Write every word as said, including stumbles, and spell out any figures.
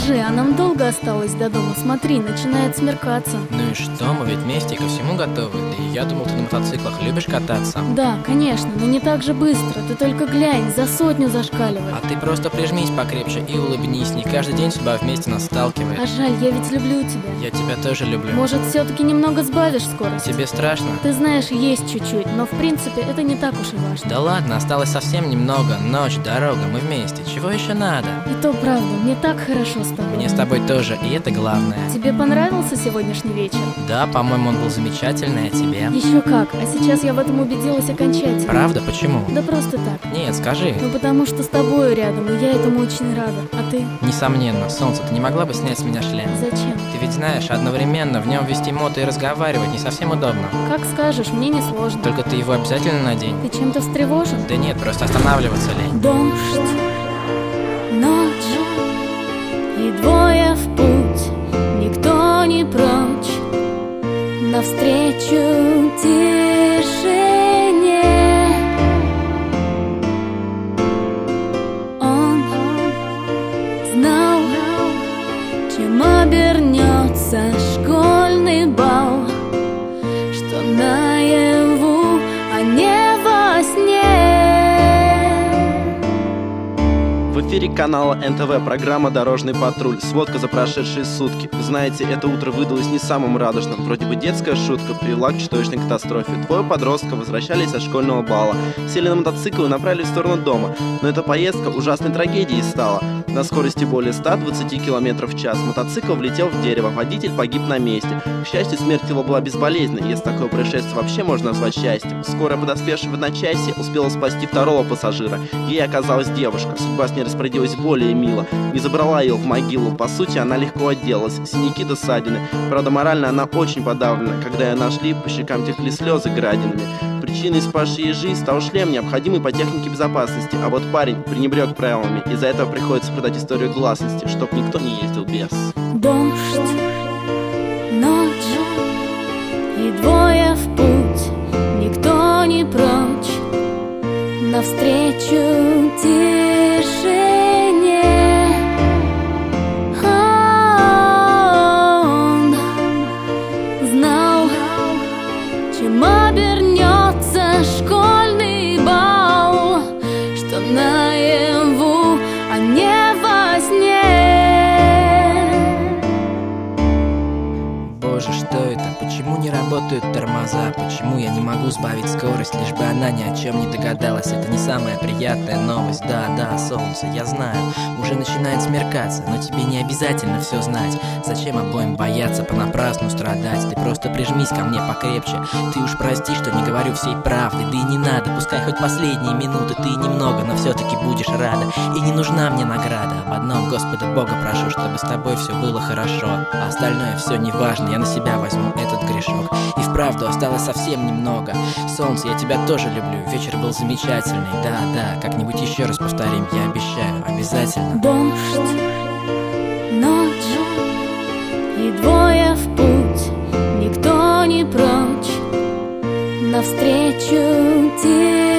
скажи, а нам долго осталось до дома? Смотри, начинает смеркаться. Ну и что, мы ведь вместе ко всему готовы. Да и я думал, ты на мотоциклах любишь кататься. Да, конечно, но не так же быстро. Ты только глянь, за сотню зашкаливает. А ты просто прижмись покрепче и улыбнись. Не каждый день судьба вместе нас сталкивает. А жаль, я ведь люблю тебя. Я тебя тоже люблю. Может, все-таки немного сбавишь скорость? Тебе страшно? Ты знаешь, есть чуть-чуть, но в принципе это не так уж и важно. Да ладно, осталось совсем немного. Ночь, дорога, мы вместе. Чего еще надо? И то правда, мне так хорошо с тобой. Мне с тобой тоже, и это главное. Тебе понравился сегодняшний вечер? Да, по-моему, он был замечательный, а тебе? Еще как, а сейчас я в этом убедилась окончательно. Правда? Почему? Да просто так. Нет, скажи. Ну потому что с тобою рядом, и я этому очень рада. А ты? Несомненно. Солнце, ты не могла бы снять с меня шлем? Зачем? Ты ведь знаешь, одновременно в нем вести мото и разговаривать не совсем удобно. Как скажешь, мне не сложно. Только ты его обязательно надень. Ты чем-то встревожен? Да нет, просто останавливаться лень. Дождь, ночь и двое в путь, никто не прочь, навстречу тишине. Он знал, чем обернется школьный бал, что наяву, а не во сне. В эфире канала эн тэ вэ программа «Дорожный патруль». Сводка за прошедшие сутки. Вы знаете, это утро выдалось не самым радужным. Вроде бы детская шутка привела к чудовищной катастрофе. Двое подростков возвращались со школьного бала, сели на мотоцикл и направились в сторону дома. Но эта поездка ужасной трагедией стала. На скорости более ста двадцати километров в час мотоцикл влетел в дерево, водитель погиб на месте. К счастью, смерть его была безболезненной, если такое происшествие вообще можно назвать счастьем. Скорая, подоспевшая в одночасье, успела спасти второго пассажира. Ей оказалась девушка. Судьба с ней распорядилась более мило. Не забрала ее в могилу. По сути, она легко отделалась. Синяки до ссадины. Правда, морально она очень подавлена. Когда ее нашли, по щекам текли слезы градинами. Причиной спасшей ей жизнь стал шлем, необходимый по технике безопасности. А вот парень пренебрег правилами. Из-за этого приходится продать историю гласности, чтоб никто не ездил без. Дождь, ночь и двое в путь, никто не прочь, навстречу тишине. Он знал, чем обернется школьный бал, что наяву, а не во сне. Боже, что это? Почему не работают тормоза? Почему я не могу сбавить скорость, лишь бы она ни о чем не догадалась? Это не самая приятная новость. Да, да, солнце, я знаю, уже начинает смеркаться, но тебе не обязательно все знать. Зачем обоим бояться, понапрасну страдать? Ты просто прижмись ко мне покрепче. Ты уж прости, что не говорю всей правды. Да и не надо, пускай хоть последние минуты ты немного, но все-таки будешь рада. И не нужна мне награда. Об одном Господа Бога прошу, чтобы с тобой все было хорошо. А остальное все не важно, я на себя возьму этот грешок. И вправду осталось совсем немного. Солнце, я тебя тоже люблю. Вечер был замечательный. Да, да, как-нибудь еще раз повторим, я обещаю, обязательно. Дождь, ночь и двое в путь, никто не прочь, навстречу тебе.